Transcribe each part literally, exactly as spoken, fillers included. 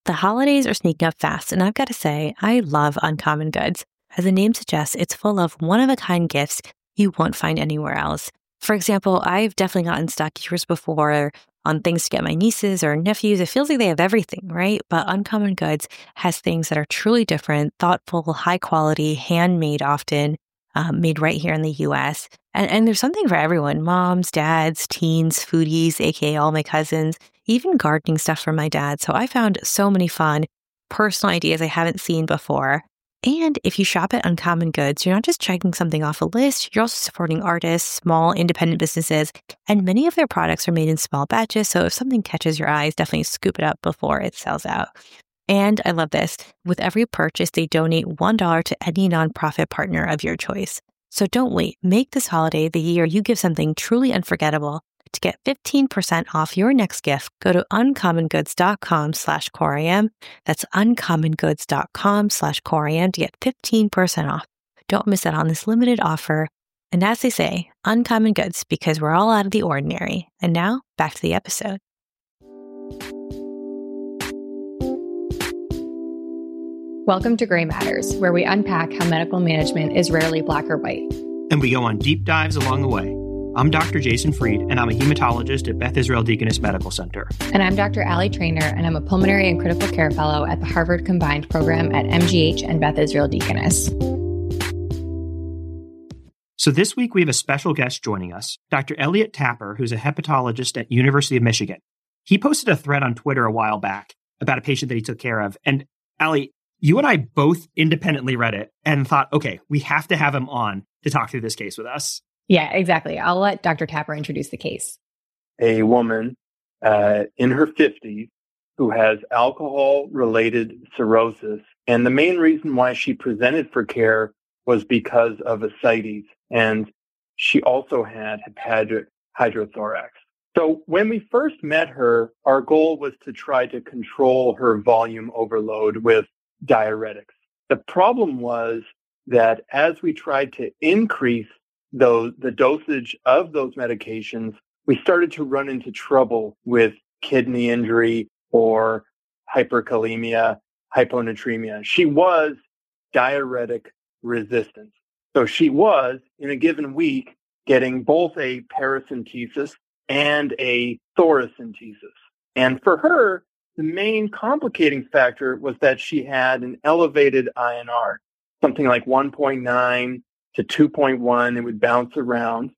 The holidays are sneaking up fast, and I've got to say, I love Uncommon Goods. As the name suggests, it's full of one-of-a-kind gifts you won't find anywhere else. For example, I've definitely gotten stuck years before on things to get my nieces or nephews. It feels like they have everything, right? But Uncommon Goods has things that are truly different, thoughtful, high quality, handmade often, um, made right here in the U S. And, and there's something for everyone: moms, dads, teens, foodies, aka all my cousins, even gardening stuff for my dad. So I found so many fun personal ideas I haven't seen before. And if you shop at Uncommon Goods, you're not just checking something off a list, you're also supporting artists, small independent businesses, and many of their products are made in small batches. So if something catches your eyes, definitely scoop it up before it sells out. And I love this. With every purchase, they donate one dollar to any nonprofit partner of your choice. So don't wait. Make this holiday the year you give something truly unforgettable. To get fifteen percent off your next gift, go to uncommongoods.com slash coream. That's uncommongoods.com slash coream to get fifteen percent off. Don't miss out on this limited offer. And as they say, Uncommon Goods, because we're all out of the ordinary. And now, back to the episode. Welcome to Gray Matters, where we unpack how medical management is rarely black or white. And we go on deep dives along the way. I'm Doctor Jason Fried, and I'm a hematologist at Beth Israel Deaconess Medical Center. And I'm Doctor Allie Trainer, and I'm a pulmonary and critical care fellow at the Harvard Combined Program at M G H and Beth Israel Deaconess. So this week we have a special guest joining us, Doctor Elliot Tapper, who's a hepatologist at University of Michigan. He posted a thread on Twitter a while back about a patient that he took care of. And Allie, you and I both independently read it and thought, okay, we have to have him on to talk through this case with us. Yeah, exactly. I'll let Doctor Tapper introduce the case. A woman uh, in her fifties who has alcohol-related cirrhosis. And the main reason why she presented for care was because of ascites. And she also had hepatic hydrothorax. So when we first met her, our goal was to try to control her volume overload with diuretics. The problem was that as we tried to increase those, the dosage of those medications, we started to run into trouble with kidney injury or hyperkalemia, hyponatremia. She was diuretic resistant. So she was, in a given week, getting both a paracentesis and a thoracentesis. And for her, the main complicating factor was that she had an elevated I N R, something like one point nine to two point one. It would bounce around.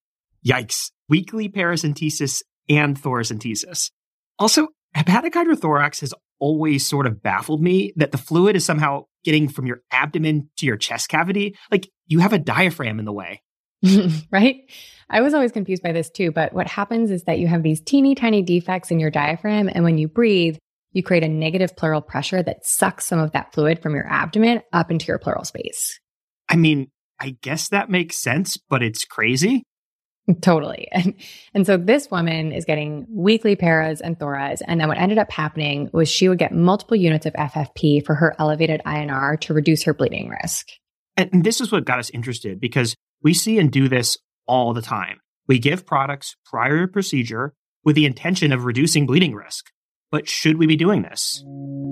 Yikes. Weekly paracentesis and thoracentesis. Also, hepatic hydrothorax has always sort of baffled me that the fluid is somehow getting from your abdomen to your chest cavity. Like, you have a diaphragm in the way. Right? I was always confused by this too, but what happens is that you have these teeny tiny defects in your diaphragm, and when you breathe, you create a negative pleural pressure that sucks some of that fluid from your abdomen up into your pleural space. I mean, I guess that makes sense, but it's crazy. Totally. And, and so this woman is getting weekly paras and thoras. And then what ended up happening was she would get multiple units of F F P for her elevated I N R to reduce her bleeding risk. And this is what got us interested, because we see and do this all the time. We give products prior to procedure with the intention of reducing bleeding risk. But should we be doing this?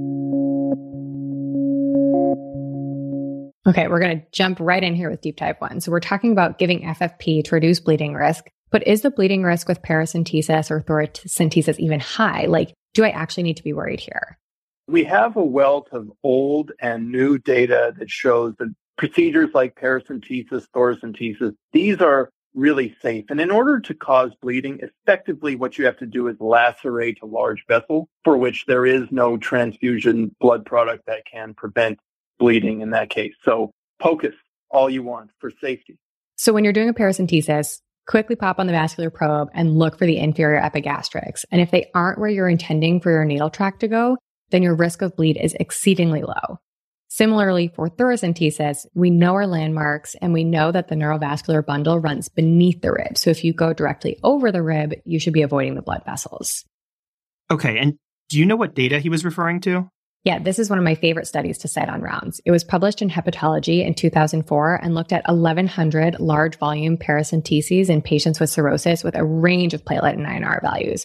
Okay, we're going to jump right in here with deep dive one. So we're talking about giving F F P to reduce bleeding risk, but is the bleeding risk with paracentesis or thoracentesis even high? Like, do I actually need to be worried here? We have a wealth of old and new data that shows that procedures like paracentesis, thoracentesis, these are really safe. And in order to cause bleeding, effectively what you have to do is lacerate a large vessel for which there is no transfusion blood product that can prevent bleeding in that case. So POCUS all you want for safety. So when you're doing a paracentesis, quickly pop on the vascular probe and look for the inferior epigastrics. And if they aren't where you're intending for your needle tract to go, then your risk of bleed is exceedingly low. Similarly, for thoracentesis, we know our landmarks and we know that the neurovascular bundle runs beneath the rib. So if you go directly over the rib, you should be avoiding the blood vessels. Okay, and do you know what data he was referring to? Yeah, this is one of my favorite studies to cite on rounds. It was published in Hepatology in two thousand four and looked at eleven hundred large volume paracenteses in patients with cirrhosis with a range of platelet and I N R values.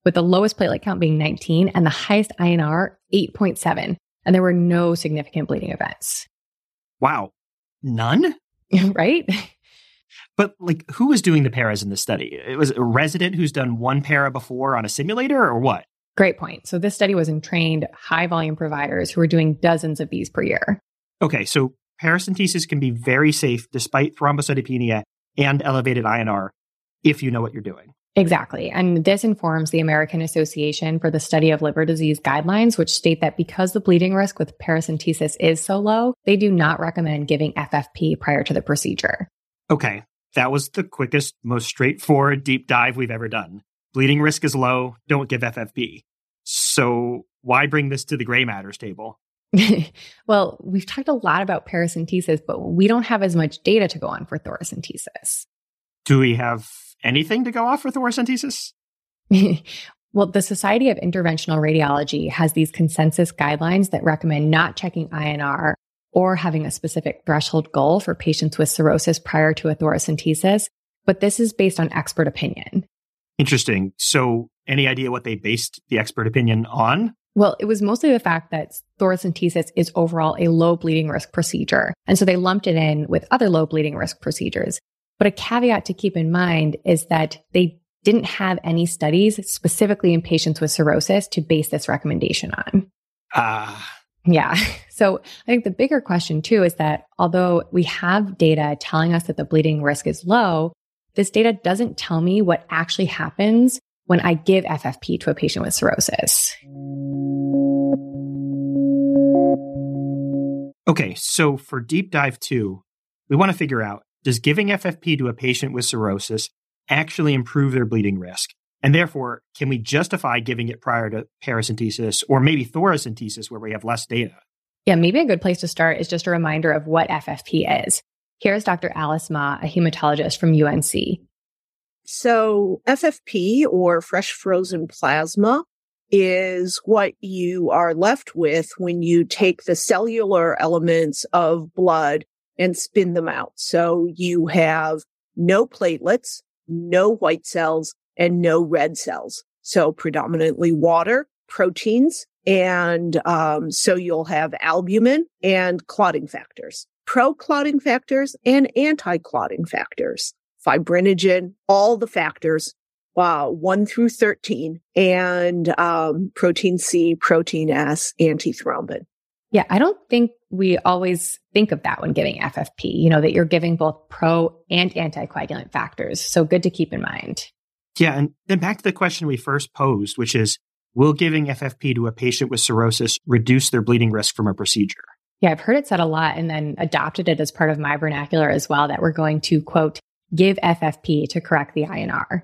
with the lowest platelet count being nineteen and the highest I N R, eight point seven. And there were no significant bleeding events. Wow. None? Right? But like, who was doing the paras in this study? It was a resident who's done one para before on a simulator or what? Great point. So this study was in trained high volume providers who were doing dozens of these per year. Okay, so paracentesis can be very safe despite thrombocytopenia and elevated I N R if you know what you're doing. Exactly. And this informs the American Association for the Study of Liver Disease guidelines, which state that because the bleeding risk with paracentesis is so low, they do not recommend giving F F P prior to the procedure. Okay, that was the quickest, most straightforward deep dive we've ever done. Bleeding risk is low, don't give F F P. So why bring this to the gray matters table? Well, we've talked a lot about paracentesis, but we don't have as much data to go on for thoracentesis. Do we have anything to go off for thoracentesis? Well, the Society of Interventional Radiology has these consensus guidelines that recommend not checking I N R or having a specific threshold goal for patients with cirrhosis prior to a thoracentesis, but this is based on expert opinion. Interesting. So any idea what they based the expert opinion on? Well, it was mostly the fact that thoracentesis is overall a low bleeding risk procedure. And so they lumped it in with other low bleeding risk procedures. But a caveat to keep in mind is that they didn't have any studies specifically in patients with cirrhosis to base this recommendation on. Ah. Uh. Yeah. So I think the bigger question too is that although we have data telling us that the bleeding risk is low, this data doesn't tell me what actually happens when I give F F P to a patient with cirrhosis. Okay, so for deep dive two, we want to figure out, does giving F F P to a patient with cirrhosis actually improve their bleeding risk? And therefore, can we justify giving it prior to paracentesis or maybe thoracentesis where we have less data? Yeah, maybe a good place to start is just a reminder of what F F P is. Here's Doctor Alice Ma, a hematologist from U N C. So F F P, or fresh frozen plasma, is what you are left with when you take the cellular elements of blood and spin them out. So you have no platelets, no white cells, and no red cells. So predominantly water, proteins, and um, so you'll have albumin and clotting factors, pro-clotting factors and anti-clotting factors, fibrinogen, all the factors, uh, one through thirteen, and um, protein C, protein S, antithrombin. Yeah, I don't think we always think of that when giving F F P, you know, that you're giving both pro and anticoagulant factors. So good to keep in mind. Yeah, and then back to the question we first posed, which is, will giving F F P to a patient with cirrhosis reduce their bleeding risk from a procedure? Yeah, I've heard it said a lot and then adopted it as part of my vernacular as well, that we're going to, quote, give F F P to correct the I N R.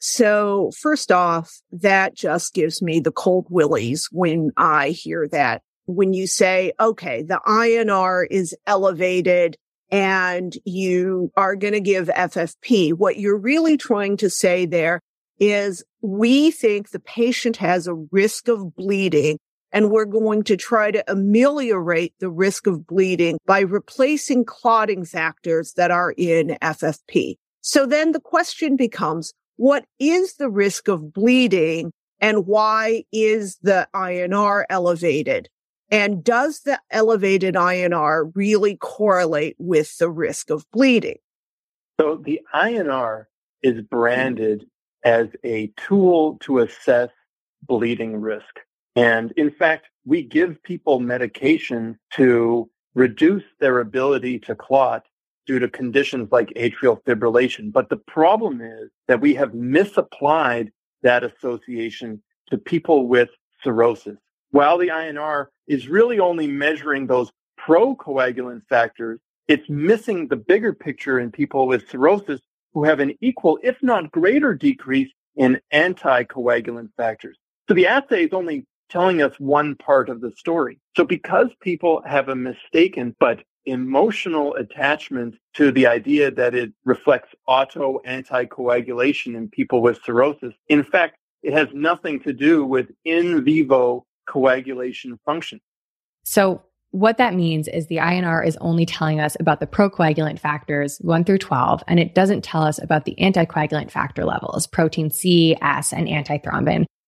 So first off, that just gives me the cold willies when I hear that. When you say, okay, the I N R is elevated and you are going to give F F P, what you're really trying to say there is we think the patient has a risk of bleeding and we're going to try to ameliorate the risk of bleeding by replacing clotting factors that are in F F P. So then the question becomes, what is the risk of bleeding and why is the I N R elevated? And does the elevated I N R really correlate with the risk of bleeding? So the I N R is branded as a tool to assess bleeding risk. And in fact, we give people medication to reduce their ability to clot due to conditions like atrial fibrillation. But the problem is that we have misapplied that association to people with cirrhosis. While the I N R is really only measuring those procoagulant factors, it's missing the bigger picture in people with cirrhosis who have an equal, if not greater, decrease in anticoagulant factors. So the assay is only telling us one part of the story. So because people have a mistaken but emotional attachment to the idea that it reflects auto anticoagulation in people with cirrhosis, in fact, it has nothing to do with in vivo coagulation function. So what that means is the I N R is only telling us about the procoagulant factors one through twelve, and it doesn't tell us about the anticoagulant factor levels, protein C, S, and antithrombin,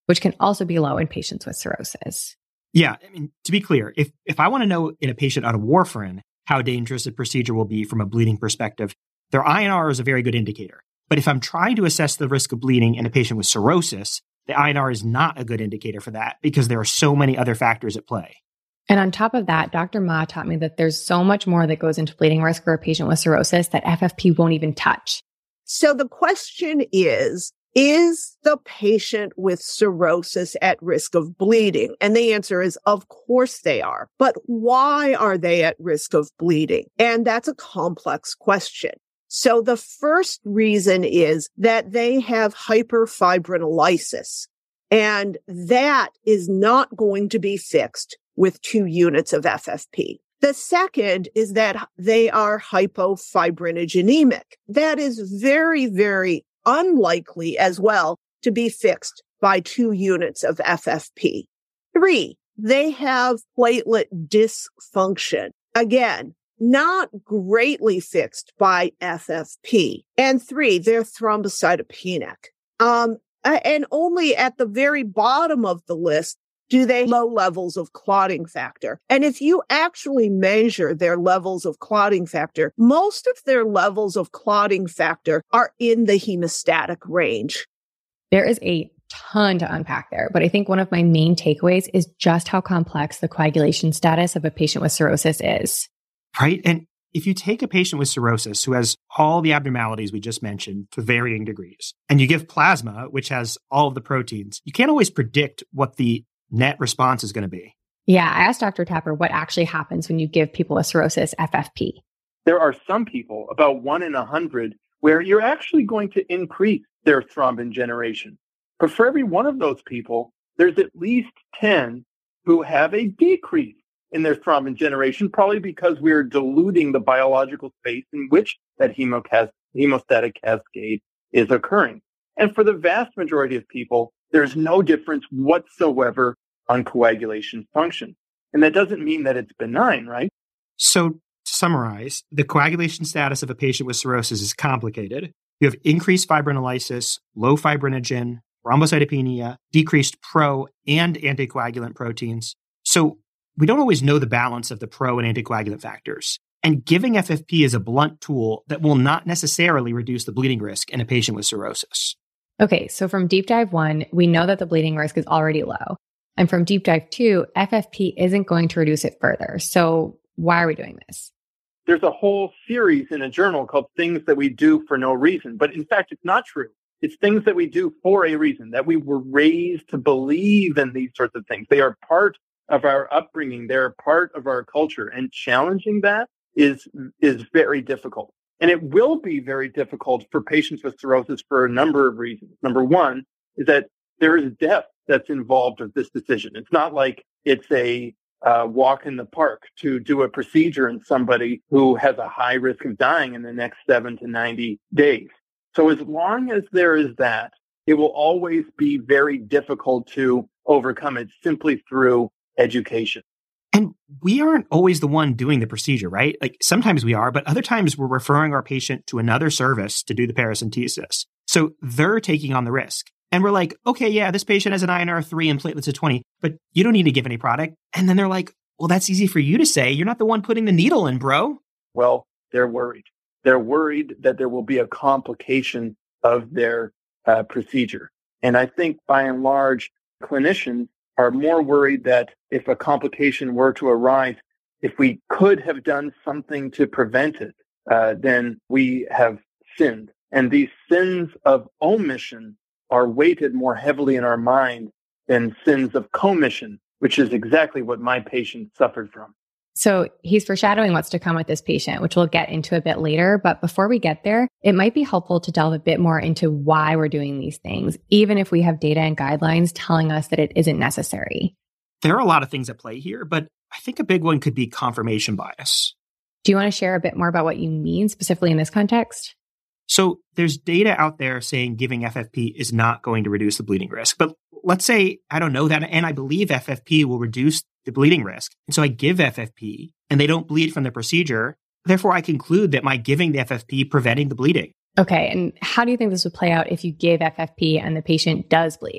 which can also be low in patients with cirrhosis. Yeah, I mean, to be clear, if, if I want to know in a patient on warfarin how dangerous a procedure will be from a bleeding perspective, their I N R is a very good indicator. But if I'm trying to assess the risk of bleeding in a patient with cirrhosis, the I N R is not a good indicator for that because there are so many other factors at play. And on top of that, Doctor Ma taught me that there's so much more that goes into bleeding risk for a patient with cirrhosis that F F P won't even touch. So the question is, is the patient with cirrhosis at risk of bleeding? And the answer is, of course they are. But why are they at risk of bleeding? And that's a complex question. So the first reason is that they have hyperfibrinolysis, and that is not going to be fixed with two units of F F P. The second is that they are hypofibrinogenemic. That is very, very unlikely as well to be fixed by two units of F F P. Three, they have platelet dysfunction. Again, not greatly fixed by F F P. And three, they're thrombocytopenic. Um, and only at the very bottom of the list do they low levels of clotting factor. And if you actually measure their levels of clotting factor, most of their levels of clotting factor are in the hemostatic range. There is a ton to unpack there, but I think one of my main takeaways is just how complex the coagulation status of a patient with cirrhosis is. Right? And if you take a patient with cirrhosis who has all the abnormalities we just mentioned to varying degrees, and you give plasma, which has all of the proteins, you can't always predict what the net response is going to be. Yeah, I asked Doctor Tapper what actually happens when you give people with cirrhosis F F P. There are some people, about one in a hundred, where you're actually going to increase their thrombin generation. But for every one of those people, there's at least ten who have a decrease in their thrombin generation, probably because we're diluting the biological space in which that hemocas- hemostatic cascade is occurring. And for the vast majority of people, there's no difference whatsoever on coagulation function. And that doesn't mean that it's benign, right? So to summarize, the coagulation status of a patient with cirrhosis is complicated. You have increased fibrinolysis, low fibrinogen, thrombocytopenia, decreased pro and anticoagulant proteins. So we don't always know the balance of the pro and anticoagulant factors. And giving F F P is a blunt tool that will not necessarily reduce the bleeding risk in a patient with cirrhosis. Okay, so from Deep Dive one, we know that the bleeding risk is already low. And from Deep Dive two, F F P isn't going to reduce it further. So why are we doing this? There's a whole series in a journal called Things That We Do for No Reason. But in fact, it's not true. It's things that we do for a reason, that we were raised to believe in these sorts of things. They are part of our upbringing. They're part of our culture. And challenging that is, is very difficult. And it will be very difficult for patients with cirrhosis for a number of reasons. Number one is that there is death that's involved with this decision. It's not like it's a uh, walk in the park to do a procedure in somebody who has a high risk of dying in the next seven to ninety days. So as long as there is that, it will always be very difficult to overcome it simply through education. And we aren't always the one doing the procedure, right? Like sometimes we are, but other times we're referring our patient to another service to do the paracentesis. So they're taking on the risk. And we're like, okay, yeah, this patient has an I N R of three and platelets of twenty, but you don't need to give any product. And then they're like, well, that's easy for you to say. You're not the one putting the needle in, bro. Well, they're worried. They're worried that there will be a complication of their uh, procedure. And I think by and large, clinicians are more worried that if a complication were to arise, if we could have done something to prevent it, uh, then we have sinned. And these sins of omission are weighted more heavily in our mind than sins of commission, which is exactly what my patient suffered from. So he's foreshadowing what's to come with this patient, which we'll get into a bit later. But before we get there, it might be helpful to delve a bit more into why we're doing these things, even if we have data and guidelines telling us that it isn't necessary. There are a lot of things at play here, but I think a big one could be confirmation bias. Do you want to share a bit more about what you mean specifically in this context? So there's data out there saying giving F F P is not going to reduce the bleeding risk. But let's say I don't know that, and I believe F F P will reduce the bleeding risk. And so I give F F P, and they don't bleed from the procedure. Therefore, I conclude that my giving the F F P preventing the bleeding. Okay, and how do you think this would play out if you give F F P and the patient does bleed?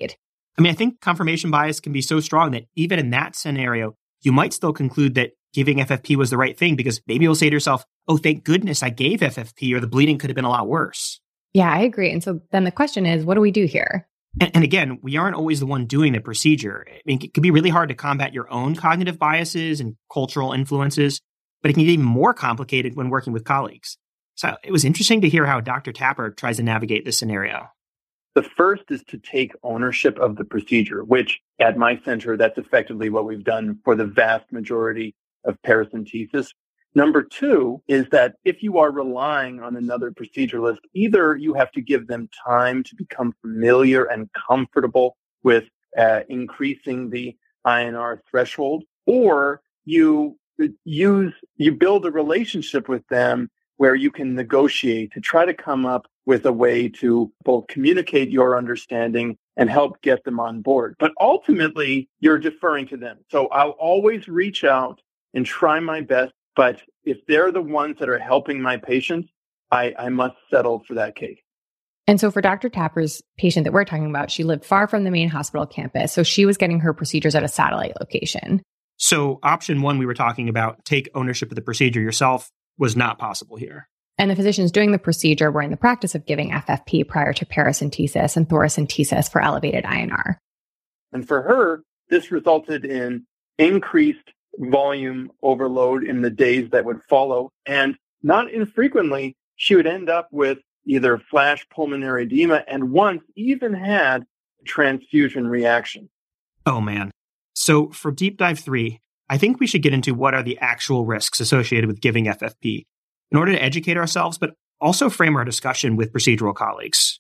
I mean, I think confirmation bias can be so strong that even in that scenario, you might still conclude that giving F F P was the right thing because maybe you'll say to yourself, oh, thank goodness I gave F F P or the bleeding could have been a lot worse. Yeah, I agree. And so then the question is, what do we do here? And, and again, we aren't always the one doing the procedure. I mean, it can be really hard to combat your own cognitive biases and cultural influences, but it can get even more complicated when working with colleagues. So it was interesting to hear how Doctor Tapper tries to navigate this scenario. The first is to take ownership of the procedure, which at my center, that's effectively what we've done for the vast majority of paracentesis. Number two is that if you are relying on another proceduralist, either you have to give them time to become familiar and comfortable with uh, increasing the I N R threshold, or you use, you build a relationship with them where you can negotiate to try to come up with a way to both communicate your understanding and help get them on board. But ultimately, you're deferring to them. So I'll always reach out and try my best. But if they're the ones that are helping my patients, I, I must settle for that cake. And so for Doctor Tapper's patient that we're talking about, she lived far from the main hospital campus. So she was getting her procedures at a satellite location. So option one we were talking about, take ownership of the procedure yourself, was not possible here. And the physicians doing the procedure were in the practice of giving F F P prior to paracentesis and thoracentesis for elevated I N R. And for her, this resulted in increased volume overload in the days that would follow. And not infrequently, she would end up with either flash pulmonary edema and once even had a transfusion reaction. Oh, man. So for Deep Dive three, I think we should get into what are the actual risks associated with giving F F P in order to educate ourselves, but also frame our discussion with procedural colleagues.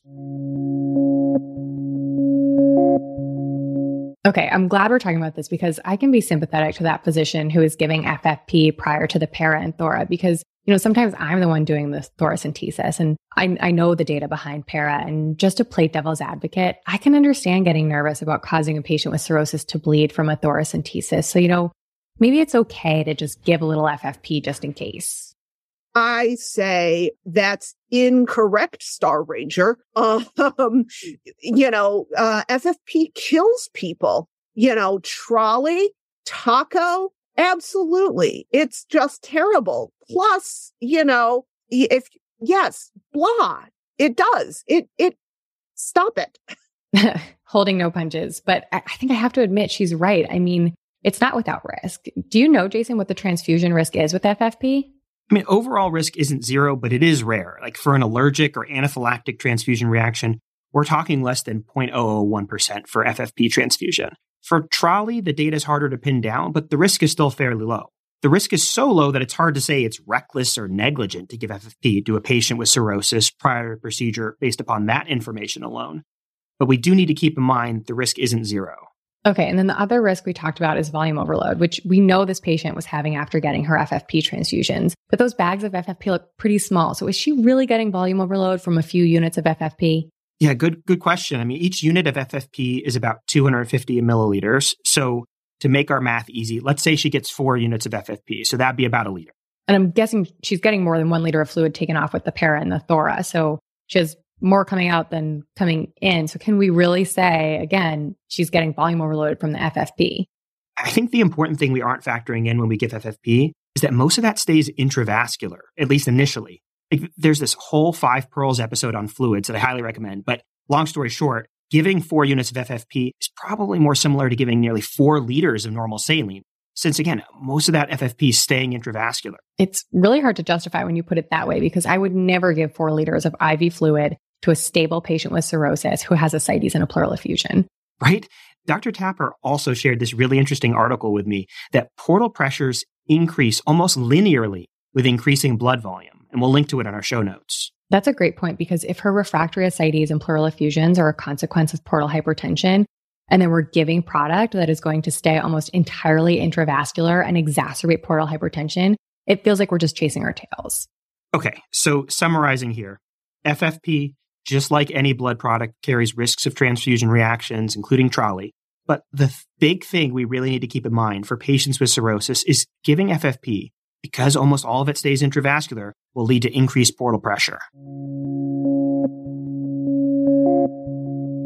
Okay, I'm glad we're talking about this because I can be sympathetic to that physician who is giving F F P prior to the para and thora because, you know, sometimes I'm the one doing the thoracentesis and I, I know the data behind para. And just to play devil's advocate, I can understand getting nervous about causing a patient with cirrhosis to bleed from a thoracentesis. So, you know, maybe it's okay to just give a little F F P just in case. I say that's incorrect, Star Ranger. Um, you know, uh, F F P kills people. You know, trolley, taco, absolutely. It's just terrible. Plus, you know, if, yes, blah, it does. It, it, stop it. Holding no punches. But I, I think I have to admit she's right. I mean, it's not without risk. Do you know, Jason, what the transfusion risk is with F F P? I mean, overall risk isn't zero, but it is rare. Like for an allergic or anaphylactic transfusion reaction, we're talking less than zero point zero zero one percent for F F P transfusion. For trolley, the data is harder to pin down, but the risk is still fairly low. The risk is so low that it's hard to say it's reckless or negligent to give F F P to a patient with cirrhosis prior to procedure based upon that information alone. But we do need to keep in mind the risk isn't zero. Okay, and then the other risk we talked about is volume overload, which we know this patient was having after getting her F F P transfusions. But those bags of F F P look pretty small. So is she really getting volume overload from a few units of F F P? Yeah, good good question. I mean, each unit of F F P is about two hundred fifty milliliters. So to make our math easy, let's say she gets four units of F F P. So that'd be about a liter. And I'm guessing she's getting more than one liter of fluid taken off with the para and the thora. So she has more coming out than coming in. So can we really say, again, she's getting volume overload from the F F P? I think the important thing we aren't factoring in when we give F F P is that most of that stays intravascular, at least initially. Like, there's this whole Five Pearls episode on fluids that I highly recommend. But long story short, giving four units of F F P is probably more similar to giving nearly four liters of normal saline, since, again, most of that F F P is staying intravascular. It's really hard to justify when you put it that way, because I would never give four liters of I V fluid to a stable patient with cirrhosis who has ascites and a pleural effusion. Right? Doctor Tapper also shared this really interesting article with me that portal pressures increase almost linearly with increasing blood volume. And we'll link to it in our show notes. That's a great point, because if her refractory ascites and pleural effusions are a consequence of portal hypertension, and then we're giving product that is going to stay almost entirely intravascular and exacerbate portal hypertension, it feels like we're just chasing our tails. Okay, so summarizing here, F F P, just like any blood product, carries risks of transfusion reactions, including trolley. But the th- big thing we really need to keep in mind for patients with cirrhosis is giving F F P, because almost all of it stays intravascular, will lead to increased portal pressure.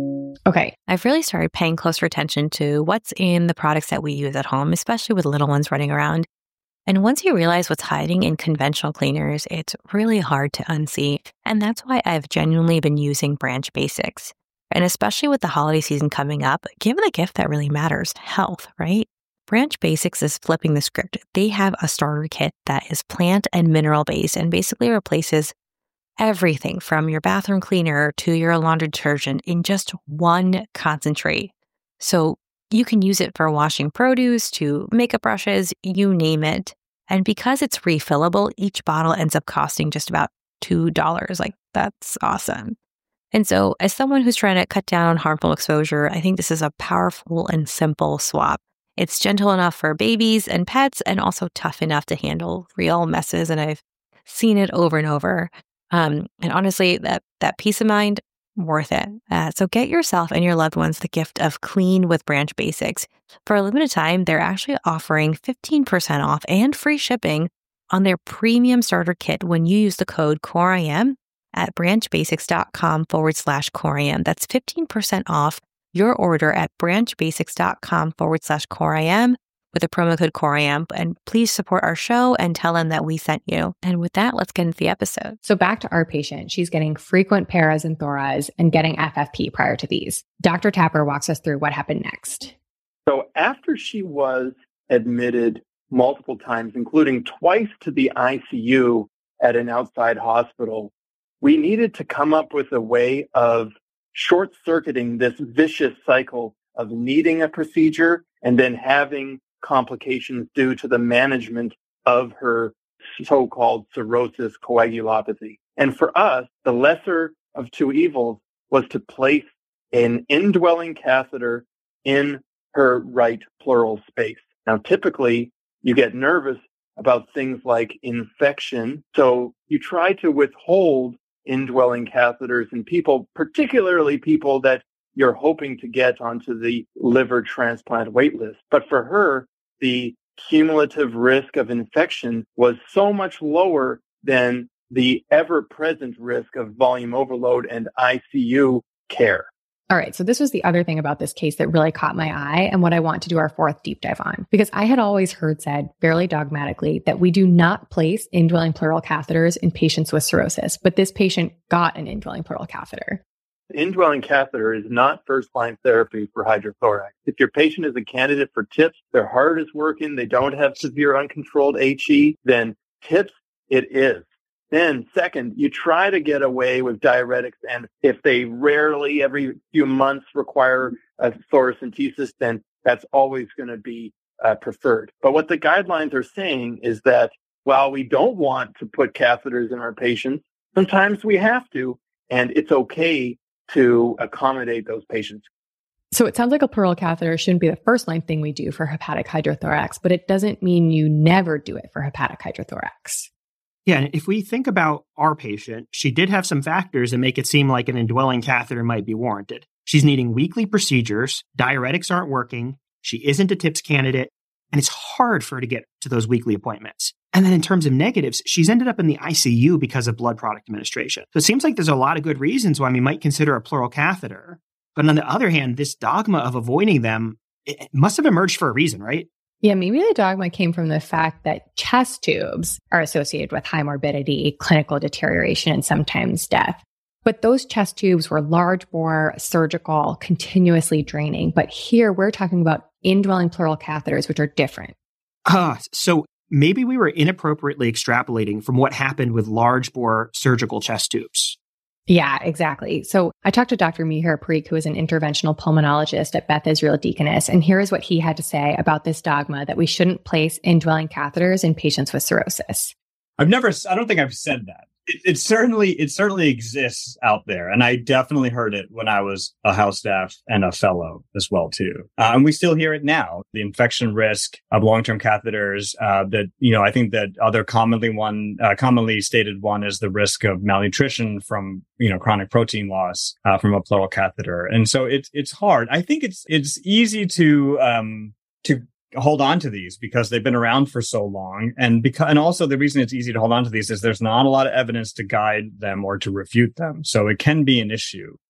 Okay. I've really started paying closer attention to what's in the products that we use at home, especially with little ones running around. And once you realize what's hiding in conventional cleaners, it's really hard to unsee. And that's why I've genuinely been using Branch Basics. And especially with the holiday season coming up, give the gift that really matters, health, right? Branch Basics is flipping the script. They have a starter kit that is plant and mineral based and basically replaces everything from your bathroom cleaner to your laundry detergent in just one concentrate. So you can use it for washing produce to makeup brushes, you name it. And because it's refillable, each bottle ends up costing just about two dollars. Like, that's awesome. And so as someone who's trying to cut down on harmful exposure, I think this is a powerful and simple swap. It's gentle enough for babies and pets and also tough enough to handle real messes. And I've seen it over and over. Um, and honestly, that, that peace of mind, worth it. Uh, so get yourself and your loved ones the gift of clean with Branch Basics. For a limited time, they're actually offering fifteen percent off and free shipping on their premium starter kit when you use the code COREIM at branchbasics.com forward slash COREIM. That's fifteen percent off your order at branchbasics.com forward slash COREIM with the promo code COREIM. And please support our show and tell them that we sent you. And with that, let's get into the episode. So back to our patient. She's getting frequent paras and thoras and getting F F P prior to these. Doctor Tapper walks us through what happened next. So after she was admitted multiple times, including twice to the I C U at an outside hospital, we needed to come up with a way of short-circuiting this vicious cycle of needing a procedure and then having complications due to the management of her so-called cirrhosis coagulopathy. And for us, the lesser of two evils was to place an indwelling catheter in her right pleural space. Now, typically, you get nervous about things like infection, so you try to withhold indwelling catheters in people, particularly people that you're hoping to get onto the liver transplant wait list. But for her, the cumulative risk of infection was so much lower than the ever-present risk of volume overload and I C U care. All right. So this was the other thing about this case that really caught my eye and what I want to do our fourth deep dive on, because I had always heard said fairly dogmatically that we do not place indwelling pleural catheters in patients with cirrhosis, but this patient got an indwelling pleural catheter. Indwelling catheter is not first-line therapy for hydrothorax. If your patient is a candidate for TIPS, their heart is working, they don't have severe uncontrolled H E, then TIPS it is. Then second, you try to get away with diuretics, and if they rarely every few months require a thoracentesis, then that's always going to be uh, preferred. But what the guidelines are saying is that while we don't want to put catheters in our patients, sometimes we have to, and it's okay to accommodate those patients. So it sounds like a pleural catheter shouldn't be the first line thing we do for hepatic hydrothorax, but it doesn't mean you never do it for hepatic hydrothorax. Yeah, and if we think about our patient, she did have some factors that make it seem like an indwelling catheter might be warranted. She's needing weekly procedures, diuretics aren't working, she isn't a TIPS candidate, and it's hard for her to get to those weekly appointments. And then in terms of negatives, she's ended up in the I C U because of blood product administration. So it seems like there's a lot of good reasons why we might consider a pleural catheter. But on the other hand, this dogma of avoiding them, it must have emerged for a reason, right? Yeah, maybe the dogma came from the fact that chest tubes are associated with high morbidity, clinical deterioration, and sometimes death. But those chest tubes were large bore, surgical, continuously draining. But here we're talking about indwelling pleural catheters, which are different. Ah, uh, so maybe we were inappropriately extrapolating from what happened with large bore surgical chest tubes. Yeah, exactly. So I talked to Doctor Mihir Parikh, who is an interventional pulmonologist at Beth Israel Deaconess, and here is what he had to say about this dogma that we shouldn't place indwelling catheters in patients with cirrhosis. I've never, I don't think I've said that. It, it certainly, it certainly exists out there. And I definitely heard it when I was a house staff and a fellow as well, too. Uh, and we still hear it now. The infection risk of long-term catheters, uh, that, you know, I think that other commonly one, uh, commonly stated one is the risk of malnutrition from, you know, chronic protein loss, uh, from a pleural catheter. And so it's, it's hard. I think it's, it's easy to, um, to, hold on to these because they've been around for so long. And because, and also the reason it's easy to hold on to these is there's not a lot of evidence to guide them or to refute them. So it can be an issue.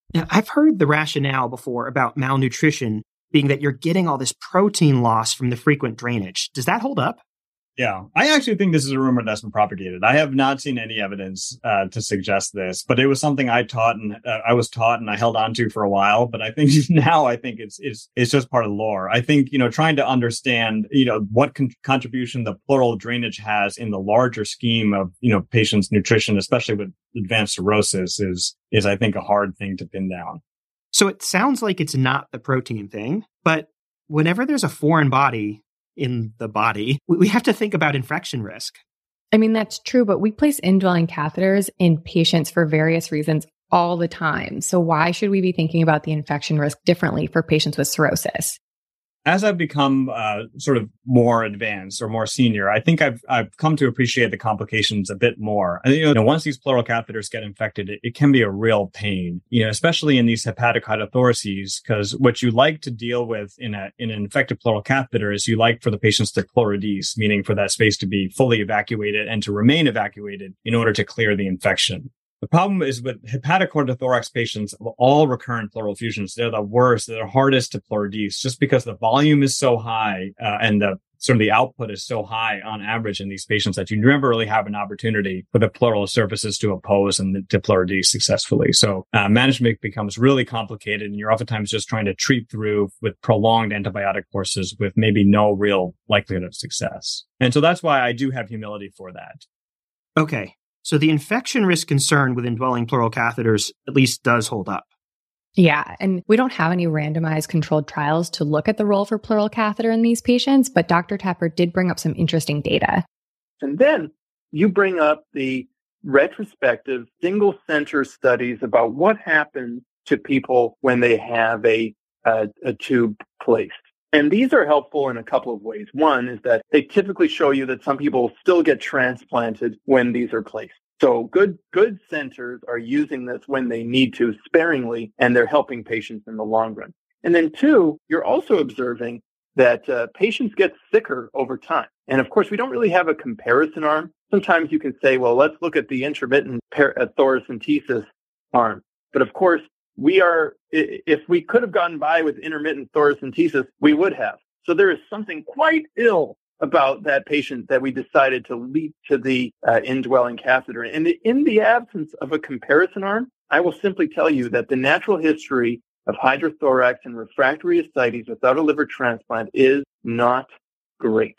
Now, I've heard the rationale before about malnutrition being that you're getting all this protein loss from the frequent drainage. Does that hold up? Yeah, I actually think this is a rumor that's been propagated. I have not seen any evidence uh, to suggest this, but it was something I taught and uh, I was taught and I held on to for a while. But I think now I think it's it's it's just part of the lore. I think, you know, trying to understand, you know, what con- contribution the pleural drainage has in the larger scheme of, you know, patients' nutrition, especially with advanced cirrhosis, is is I think a hard thing to pin down. So it sounds like it's not the protein thing, but whenever there's a foreign body in the body, we have to think about infection risk. I mean, that's true, but we place indwelling catheters in patients for various reasons all the time. So why should we be thinking about the infection risk differently for patients with cirrhosis? As I've become uh, sort of more advanced or more senior, I think I've I've come to appreciate the complications a bit more. And, you know, once these pleural catheters get infected, it, it can be a real pain, you know, especially in these hepatic hydrothoraces, because what you like to deal with in a in an infected pleural catheter is you like for the patients to pleurodese, meaning for that space to be fully evacuated and to remain evacuated in order to clear the infection. The problem is with hepatic hydrothorax patients of all recurrent pleural effusions, they're the worst, they're the hardest to pleurodese just because the volume is so high uh, and the sort of the output is so high on average in these patients that you never really have an opportunity for the pleural surfaces to oppose and to pleurodese successfully. So uh, management becomes really complicated and you're oftentimes just trying to treat through with prolonged antibiotic courses with maybe no real likelihood of success. And so that's why I do have humility for that. Okay. So the infection risk concern with indwelling pleural catheters at least does hold up. Yeah, and we don't have any randomized controlled trials to look at the role for pleural catheter in these patients, but Doctor Tapper did bring up some interesting data. And then you bring up the retrospective single center studies about what happens to people when they have a, a, a tube placed. And these are helpful in a couple of ways. One is that they typically show you that some people still get transplanted when these are placed. So good, good centers are using this when they need to sparingly, and they're helping patients in the long run. And then two, you're also observing that uh, patients get sicker over time. And of course, we don't really have a comparison arm. Sometimes you can say, well, let's look at the intermittent par- uh, thoracentesis arm. But of course, we are, if we could have gotten by with intermittent thoracentesis, we would have. So there is something quite ill about that patient that we decided to leap to the uh, indwelling catheter. And in the absence of a comparison arm, I will simply tell you that the natural history of hydrothorax and refractory ascites without a liver transplant is not great.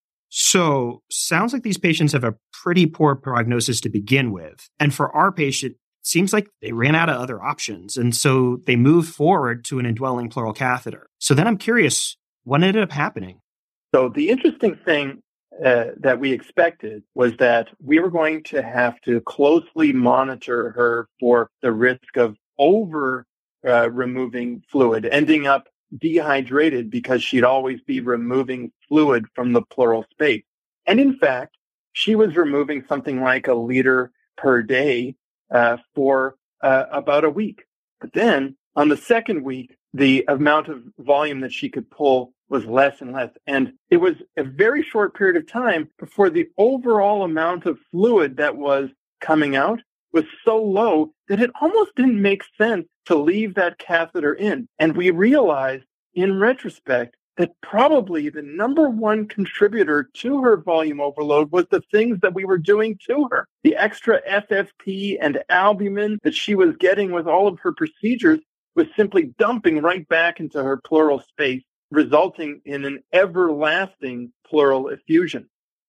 So sounds like these patients have a pretty poor prognosis to begin with. And for our patient, seems like they ran out of other options. And so they moved forward to an indwelling pleural catheter. So then I'm curious, what ended up happening? So the interesting thing uh, that we expected was that we were going to have to closely monitor her for the risk of over uh, removing fluid, ending up dehydrated because she'd always be removing fluid from the pleural space. And in fact, she was removing something like a liter per day Uh, for uh, about a week. But then on the second week, the amount of volume that she could pull was less and less. And it was a very short period of time before the overall amount of fluid that was coming out was so low that it almost didn't make sense to leave that catheter in. And we realized in retrospect that probably the number one contributor to her volume overload was the things that we were doing to her. The extra F F P and albumin that she was getting with all of her procedures was simply dumping right back into her pleural space, resulting in an everlasting pleural effusion.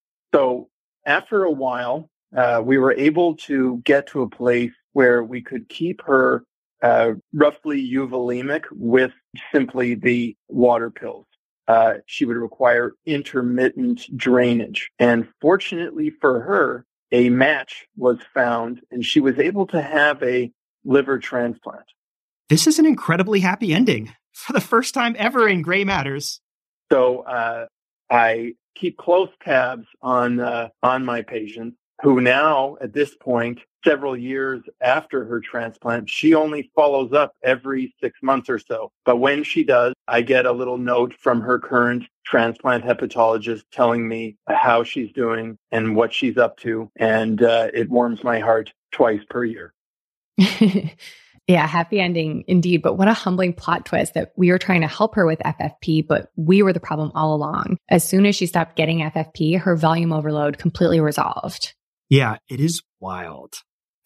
So after a while, uh, we were able to get to a place where we could keep her uh, roughly euvolemic with simply the water pills. Uh, she would require intermittent drainage. And fortunately for her, a match was found and she was able to have a liver transplant. This is an incredibly happy ending for the first time ever in Gray Matters. So uh, I keep close tabs on uh, on my patients who now, at this point, several years after her transplant, she only follows up every six months or so. But when she does, I get a little note from her current transplant hepatologist telling me how she's doing and what she's up to. And uh, it warms my heart twice per year. Yeah, happy ending indeed. But what a humbling plot twist that we were trying to help her with F F P, but we were the problem all along. As soon as she stopped getting F F P, her volume overload completely resolved. Yeah, it is wild.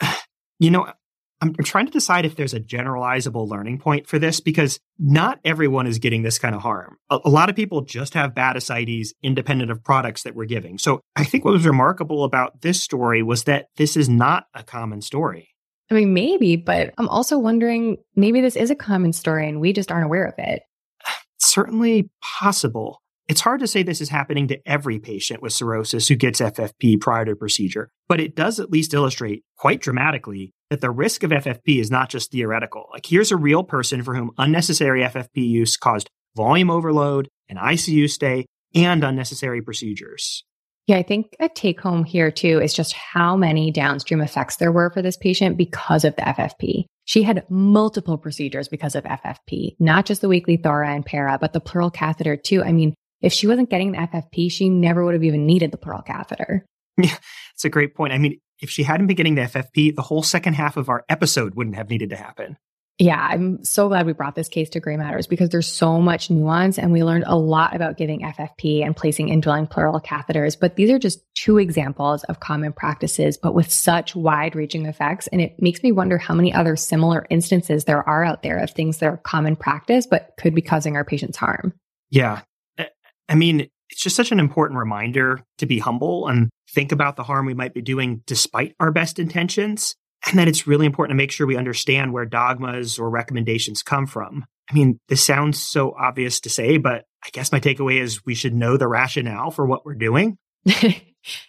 You know, I'm, I'm trying to decide if there's a generalizable learning point for this, because not everyone is getting this kind of harm. A, a lot of people just have bad ascites independent of products that we're giving. So I think what was remarkable about this story was that this is not a common story. I mean, maybe, but I'm also wondering, maybe this is a common story and we just aren't aware of it. Certainly possible. It's hard to say this is happening to every patient with cirrhosis who gets F F P prior to procedure, but it does at least illustrate quite dramatically that the risk of F F P is not just theoretical. Like, here's a real person for whom unnecessary F F P use caused volume overload, an I C U stay, and unnecessary procedures. Yeah, I think a take home here too is just how many downstream effects there were for this patient because of the F F P. She had multiple procedures because of F F P, not just the weekly Thora and Para, but the pleural catheter too. I mean, if she wasn't getting the F F P, she never would have even needed the pleural catheter. Yeah, it's a great point. I mean, if she hadn't been getting the F F P, the whole second half of our episode wouldn't have needed to happen. Yeah, I'm so glad we brought this case to Gray Matters because there's so much nuance and we learned a lot about giving F F P and placing indwelling pleural catheters. But these are just two examples of common practices, but with such wide-reaching effects. And it makes me wonder how many other similar instances there are out there of things that are common practice, but could be causing our patients harm. Yeah. I mean, it's just such an important reminder to be humble and think about the harm we might be doing despite our best intentions. And that it's really important to make sure we understand where dogmas or recommendations come from. I mean, this sounds so obvious to say, but I guess my takeaway is we should know the rationale for what we're doing. I,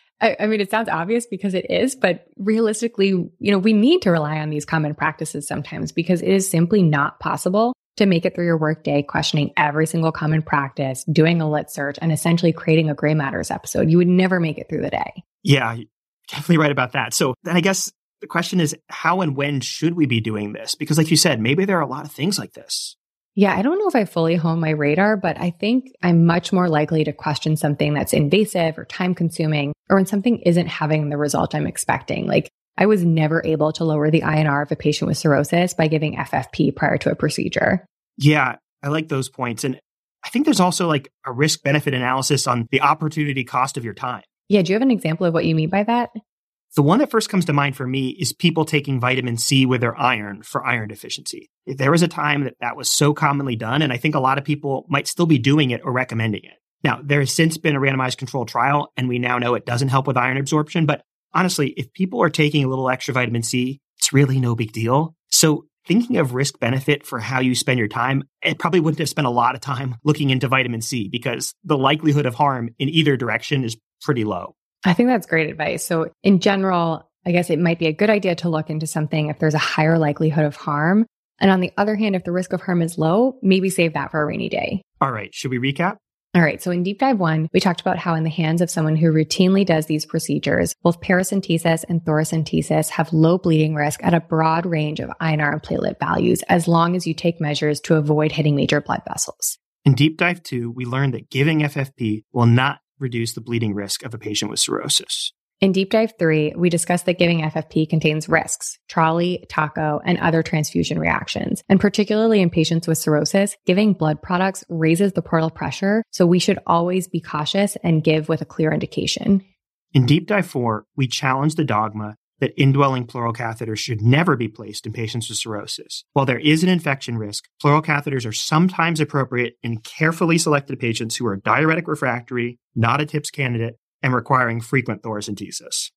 I mean, it sounds obvious because it is, but realistically, you know, we need to rely on these common practices sometimes because it is simply not possible to make it through your workday questioning every single common practice, doing a lit search, and essentially creating a Gray Matters episode. You would never make it through the day. Yeah, you're definitely right about that. So then I guess the question is, how and when should we be doing this? Because like you said, maybe there are a lot of things like this. Yeah, I don't know if I fully hone my radar, but I think I'm much more likely to question something that's invasive or time consuming, or when something isn't having the result I'm expecting. Like, I was never able to lower the I N R of a patient with cirrhosis by giving F F P prior to a procedure. Yeah, I like those points. And I think there's also like a risk benefit analysis on the opportunity cost of your time. Yeah, do you have an example of what you mean by that? The one that first comes to mind for me is people taking vitamin C with their iron for iron deficiency. There was a time that that was so commonly done, and I think a lot of people might still be doing it or recommending it. Now, there has since been a randomized controlled trial, and we now know it doesn't help with iron absorption. But honestly, if people are taking a little extra vitamin C, it's really no big deal. So thinking of risk benefit for how you spend your time, it probably wouldn't have spent a lot of time looking into vitamin C because the likelihood of harm in either direction is pretty low. I think that's great advice. So in general, I guess it might be a good idea to look into something if there's a higher likelihood of harm. And on the other hand, if the risk of harm is low, maybe save that for a rainy day. All right. Should we recap? All right. So in Deep Dive one, we talked about how in the hands of someone who routinely does these procedures, both paracentesis and thoracentesis have low bleeding risk at a broad range of I N R and platelet values, as long as you take measures to avoid hitting major blood vessels. In Deep Dive two, we learned that giving F F P will not reduce the bleeding risk of a patient with cirrhosis. In Deep Dive three, we discussed that giving F F P contains risks, trolley, taco, and other transfusion reactions. And particularly in patients with cirrhosis, giving blood products raises the portal pressure, so we should always be cautious and give with a clear indication. In Deep Dive four, we challenged the dogma that indwelling pleural catheters should never be placed in patients with cirrhosis. While there is an infection risk, pleural catheters are sometimes appropriate in carefully selected patients who are diuretic refractory, not a T I P S candidate, and requiring frequent thoracentesis.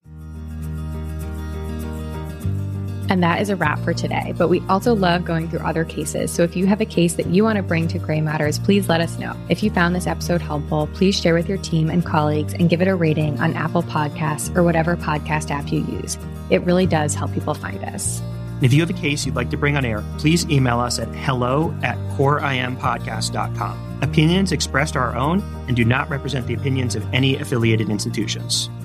And that is a wrap for today, but we also love going through other cases. So if you have a case that you want to bring to Gray Matters, please let us know. If you found this episode helpful, please share with your team and colleagues and give it a rating on Apple Podcasts or whatever podcast app you use. It really does help people find us. If you have a case you'd like to bring on air, please email us at hello at core I M podcast dot com. Opinions expressed are our own and do not represent the opinions of any affiliated institutions.